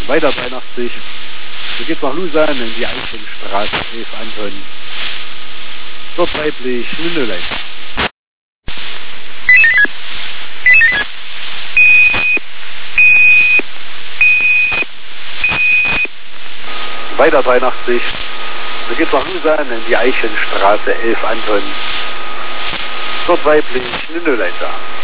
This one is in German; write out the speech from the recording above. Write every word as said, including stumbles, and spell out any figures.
Weiter dreiundachtzig. So geht's nach Lusan in die Eichenstraße elf Anton. Dort weiblich eine Null eins. Weiter dreiundachtzig. So geht's nach Lusan in die Eichenstraße elf Anton. Dort weiblich eine Null eins.